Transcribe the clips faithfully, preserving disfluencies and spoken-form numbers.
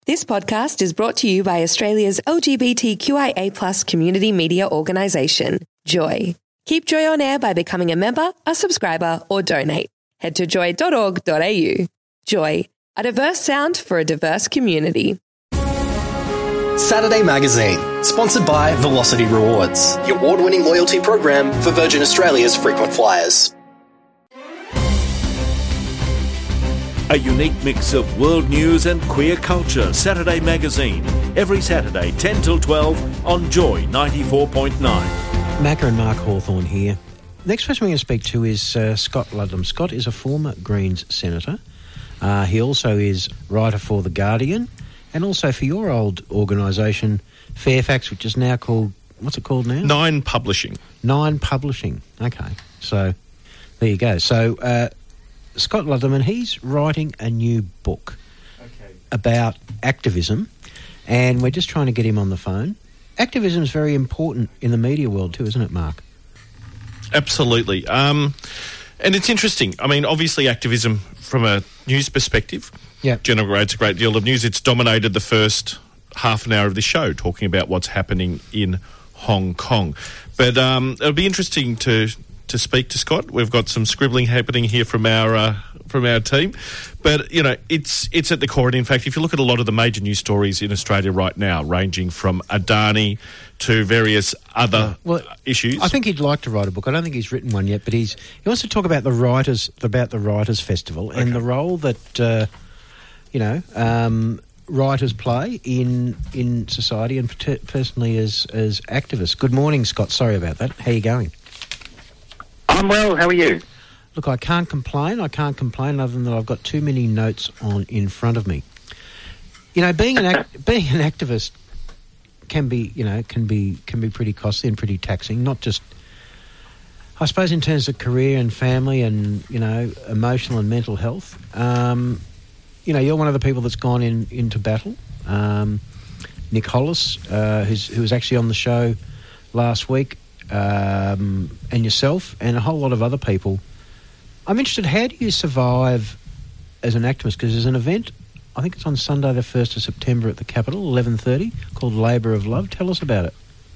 This podcast is brought to you by Australia's L G B T Q I A plus community media organisation, Joy. Keep Joy on air by becoming a member, a subscriber or donate. Head to joy dot org dot a u. Joy, a diverse sound for a diverse community. Saturday Magazine, sponsored by Velocity Rewards, the award-winning loyalty program for Virgin Australia's frequent flyers. A unique mix of world news and queer culture. Saturday Magazine, every Saturday ten till twelve on Joy ninety-four point nine. Macca and Mark Hawthorne here. Next person we're going to speak to is uh, Scott Ludlam. Scott is a former Greens senator. Uh, he also is writer for The Guardian and also for your old organisation, Fairfax, which is now called, what's it called now? Nine Publishing. Nine Publishing. Okay. So there you go. So uh, Scott Ludlam, and he's writing a new book okay. about activism, and we're just trying to get him on the phone. Activism is very important in the media world too, isn't it, Mark? Absolutely. Um, and it's interesting. I mean, obviously activism from a news perspective yep. generates a great deal of news. It's dominated the first half an hour of the show, talking about what's happening in Hong Kong. But um, it'll be interesting to to speak to Scott. We've got some scribbling happening here from our uh, from our team. But, you know, it's it's at the core. And in fact, if you look at a lot of the major news stories in Australia right now, ranging from Adani to various other well, issues. I think he'd like to write a book. I don't think he's written one yet, but he's he wants to talk about the writers about the Writers' Festival and okay. the role that uh, you know um, writers play in in society and per- personally as as activists. Good morning, Scott. Sorry about that. How are you going? I'm well. How are you? Look, I can't complain. I can't complain other than that I've got too many notes on in front of me. You know, being an act, being an activist can be, you know, can be can be pretty costly and pretty taxing. Not just, I suppose, in terms of career and family and, you know, emotional and mental health. Um, you know, you're one of the people that's gone in into battle. Um, Nick Hollis, uh, who's who was actually on the show last week. Um, and yourself and a whole lot of other people. I'm interested, how do you survive as an activist? Because there's an event, I think it's on Sunday the first of September at the Capitol, eleven thirty, called Labour of Love. Tell us about it.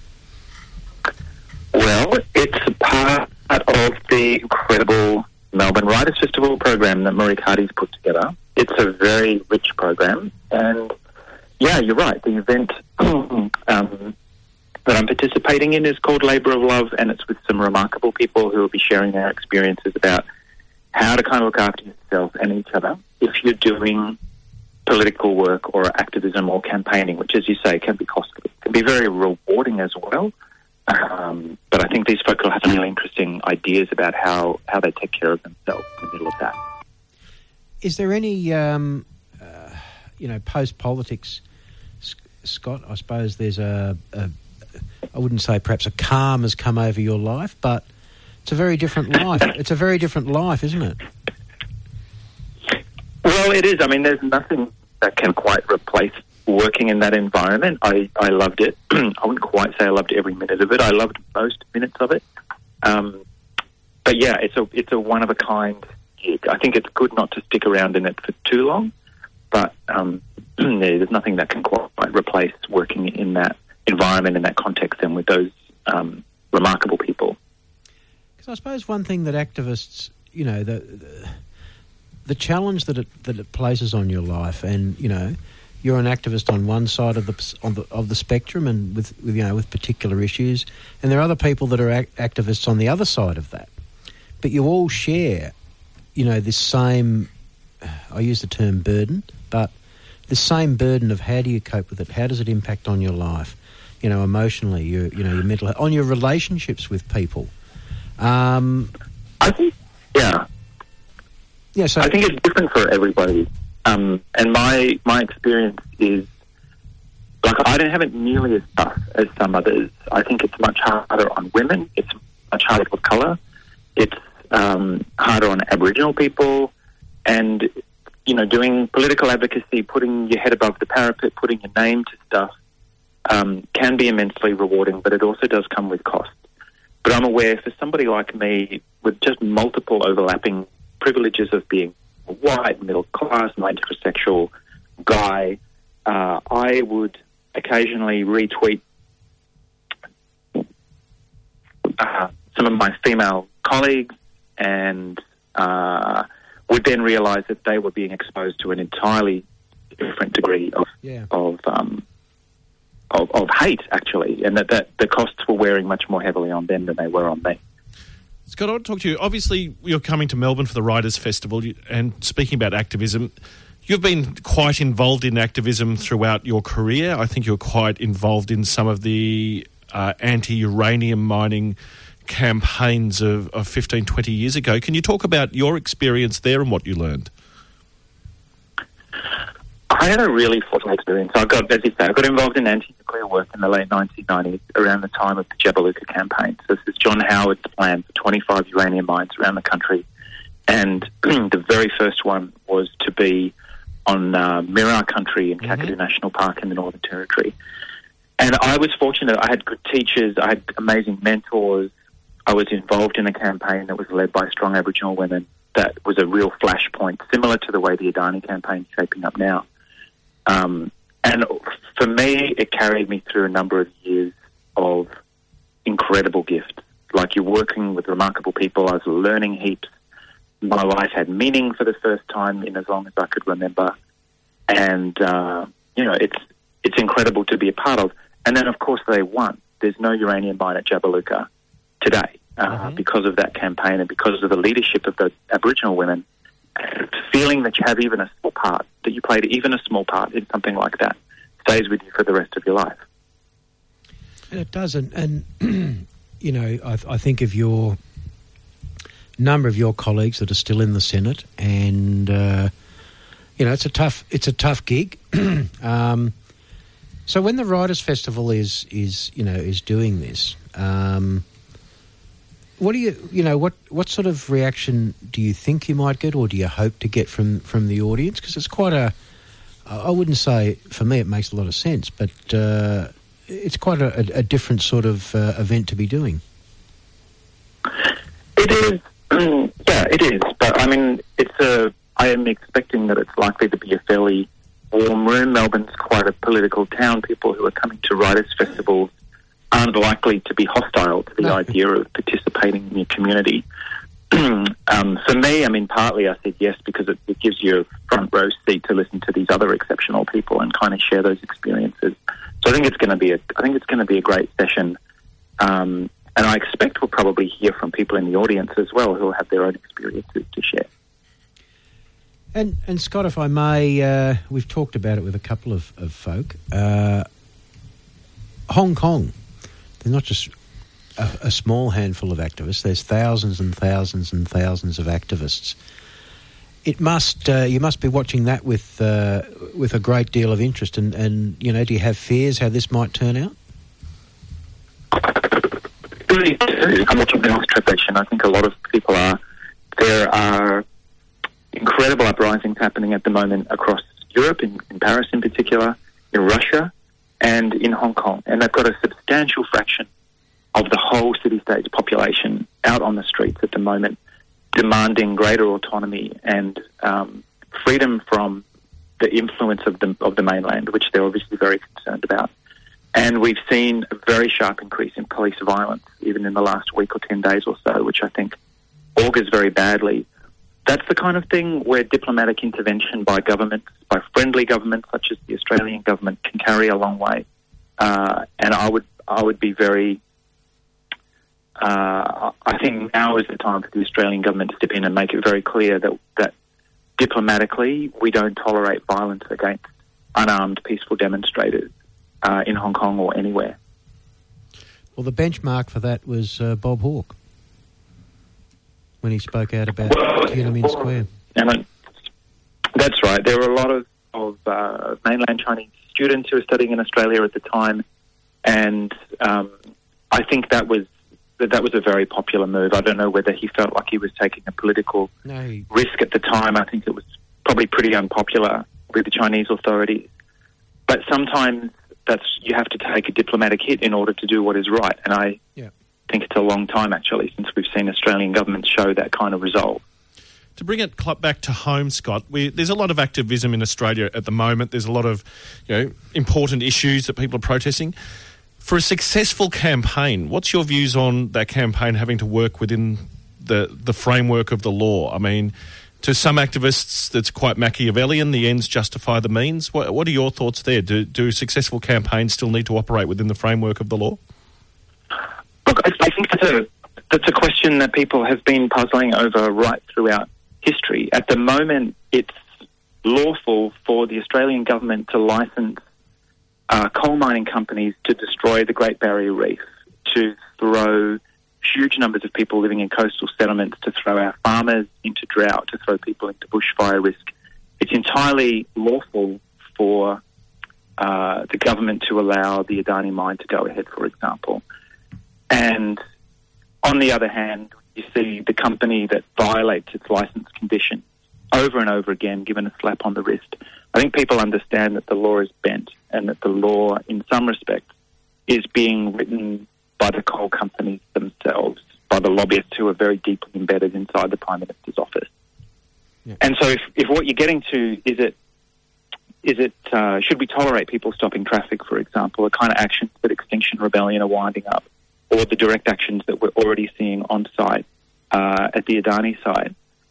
Well, it's a part of the incredible Melbourne Writers' Festival program that Marie Carty's put together. It's a very rich program. And, yeah, you're right, the event... um, that I'm participating in is called Labour of Love, and it's with some remarkable people who will be sharing their experiences about how to kind of look after yourself and each other if you're doing political work or activism or campaigning, which, as you say, can be costly. It can be very rewarding as well, um, but I think these folks will have some really interesting ideas about how, how they take care of themselves in the middle of that. Is there any, um, uh, you know, post-politics, Scott, I suppose there's a... a I wouldn't say perhaps a calm has come over your life, but it's a very different life. It's a very different life, isn't it? Well, it is. I mean, there's nothing that can quite replace working in that environment. I, I loved it. I wouldn't quite say I loved every minute of it. I loved most minutes of it. Um, but yeah, it's a it's a one-of-a-kind gig. I think it's good not to stick around in it for too long, but um, there's nothing that can quite replace working in that environment, in that context, and with those um, remarkable people. Because I suppose one thing that activists, you know, the, the the challenge that it that it places on your life, and you know, you're an activist on one side of the on the of the spectrum, and with, with you know with particular issues, and there are other people that are act- activists on the other side of that. But you all share, you know, this same. I use the term burden, but the same burden of how do you cope with it? How does it impact on your life? You know, emotionally, your, you know, your mental health, on your relationships with people. Um, I think, yeah, yeah. So I think it's different for everybody. Um, and my my experience is like I don't have it nearly as tough as some others. I think it's much harder on women. It's much harder for colour. It's um, harder on Aboriginal people, and you know, doing political advocacy, putting your head above the parapet, putting your name to stuff. Um, can be immensely rewarding, but it also does come with costs. But I'm aware for somebody like me with just multiple overlapping privileges of being a white, middle class, non-heterosexual guy, uh, I would occasionally retweet uh, some of my female colleagues, and uh, would then realise that they were being exposed to an entirely different degree of Yeah. of, um, of of hate, actually, and that, that the costs were wearing much more heavily on them than they were on me. Scott, I want to talk to you. Obviously, you're coming to Melbourne for the Writers' Festival, you- and speaking about activism, you've been quite involved in activism throughout your career. I think you're quite involved in some of the uh, anti-uranium mining campaigns of, of fifteen, twenty years ago. Can you talk about your experience there and what you learned? I had a really fortunate experience. I got, as you say, I got involved in anti-nuclear work in the late nineteen nineties, around the time of the Jabiluka campaign. So this is John Howard's plan for twenty-five uranium mines around the country. And the very first one was to be on uh, Mirarr country in Kakadu mm-hmm. National Park in the Northern Territory. And I was fortunate. I had good teachers. I had amazing mentors. I was involved in a campaign that was led by strong Aboriginal women. That was a real flashpoint, similar to the way the Adani campaign is shaping up now. Um, and for me, it carried me through a number of years of incredible gifts. Like, you're working with remarkable people. I was learning heaps. My life had meaning for the first time in as long as I could remember. And, uh, you know, it's it's incredible to be a part of. And then, of course, they won. There's no uranium mine at Jabiluka today uh, mm-hmm. because of that campaign and because of the leadership of the Aboriginal women. And feeling that you have even a small part, that you played even a small part in something like that, stays with you for the rest of your life. And it does. And, and you know, I, I think of your number of your colleagues that are still in the Senate, and, uh, you know, it's a tough it's a tough gig. um, so when the Writers' Festival is, is you know, is doing this, um, what do you, you know, what, what sort of reaction do you think you might get, or do you hope to get from, from the audience? Because it's quite a, I wouldn't say, for me it makes a lot of sense, but uh, it's quite a, a different sort of uh, event to be doing. It is, yeah, it is. But, I mean, it's a, I am expecting that it's likely to be a fairly warm room. Melbourne's quite a political town. People who are coming to Writers' Festivals aren't likely to be hostile to the no. idea of participating in your community. um, for me, I mean, partly I said yes because it, it gives you a front row seat to listen to these other exceptional people and kind of share those experiences. So I think it's going to be a, I think it's going to be a great session, um, and I expect we'll probably hear from people in the audience as well who will have their own experiences to share. And and Scott, if I may, uh, we've talked about it with a couple of, of folk. Uh, Hong Kong. They're not just a, a small handful of activists. There's thousands and thousands and thousands of activists. It must uh, you must be watching that with uh, with a great deal of interest. And, and you know, do you have fears how this might turn out? Really do. I'm watching the trepidation. I think a lot of people are. There are incredible uprisings happening at the moment across Europe, in, in Paris in particular, in Russia, and in Hong Kong. And they've got a substantial fraction of the whole city-state's population out on the streets at the moment, demanding greater autonomy and um, freedom from the influence of the, of the mainland, which they're obviously very concerned about. And we've seen a very sharp increase in police violence, even in the last week or ten days or so, which I think augurs very badly. That's the kind of thing where diplomatic intervention by governments, by friendly governments such as the Australian government, can carry a long way. Uh, and I would, I would be very. Uh, I think now is the time for the Australian government to step in and make it very clear that that diplomatically we don't tolerate violence against unarmed, peaceful demonstrators uh, in Hong Kong or anywhere. Well, the benchmark for that was uh, Bob Hawke, when he spoke out about well, Tiananmen Square. And that's right. There were a lot of, of uh, mainland Chinese students who were studying in Australia at the time, and um, I think that was that, that was a very popular move. I don't know whether he felt like he was taking a political no, he... risk at the time. I think it was probably pretty unpopular with the Chinese authorities. But sometimes that's you have to take a diplomatic hit in order to do what is right, and I... Yeah. I think it's a long time, actually, since we've seen Australian governments show that kind of resolve. To bring it cl- back to home, Scott, we, there's a lot of activism in Australia at the moment. There's a lot of, you know, important issues that people are protesting. For a successful campaign, what's your views on that campaign having to work within the the framework of the law? I mean, to some activists, that's quite Machiavellian. The ends justify the means. What, what are your thoughts there? Do, do successful campaigns still need to operate within the framework of the law? Look, I, I think that's a that's a question that people have been puzzling over right throughout history. At the moment, it's lawful for the Australian government to license uh, coal mining companies to destroy the Great Barrier Reef, to throw huge numbers of people living in coastal settlements, to throw our farmers into drought, to throw people into bushfire risk. It's entirely lawful for uh, the government to allow the Adani mine to go ahead, for example. And on the other hand, you see the company that violates its licence conditions over and over again given a slap on the wrist. I think people understand that the law is bent and that the law, in some respects, is being written by the coal companies themselves, by the lobbyists who are very deeply embedded inside the Prime Minister's office. Yeah. And so if, if what you're getting to is it, is it uh, should we tolerate people stopping traffic, for example, the kind of actions that Extinction Rebellion are winding up, or the direct actions that we're already seeing on site uh, at the Adani side.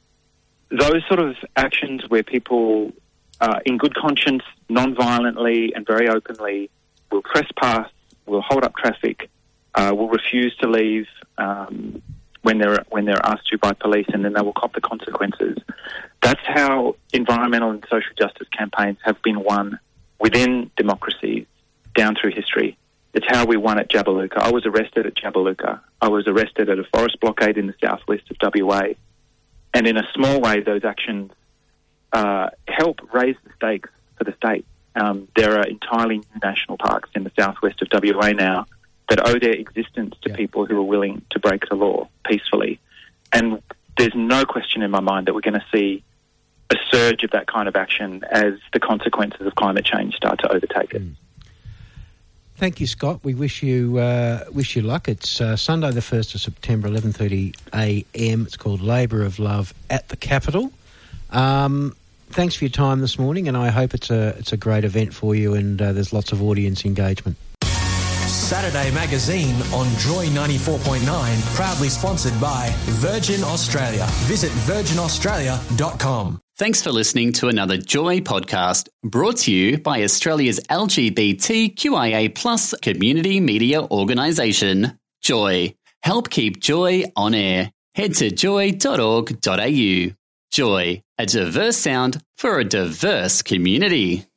Those sort of actions where people, uh, in good conscience, non-violently and very openly, will trespass, will hold up traffic, uh, will refuse to leave um, when they're when they're asked to by police, and then they will cop the consequences. That's how environmental and social justice campaigns have been won within democracies down through history. It's how we won at Jabiluka. I was arrested at Jabiluka. I was arrested at a forest blockade in the southwest of W A. And in a small way, those actions uh, help raise the stakes for the state. Um, there are entirely new national parks in the southwest of W A now that owe their existence to yeah. people who are willing to break the law peacefully. And there's no question in my mind that we're going to see a surge of that kind of action as the consequences of climate change start to overtake it. Mm. Thank you, Scott. We wish you uh, wish you luck. It's uh, Sunday the first of September, eleven thirty a m. It's called Labour of Love at the Capitol. Um, thanks for your time this morning, and I hope it's a it's a great event for you, and uh, there's lots of audience engagement. Saturday Magazine on Joy ninety-four point nine, proudly sponsored by Virgin Australia. Visit virgin australia dot com. Thanks for listening to another Joy podcast, brought to you by Australia's L G B T Q I A plus community media organisation, Joy. Help keep Joy on air. Head to joy dot org dot a u. Joy, a diverse sound for a diverse community.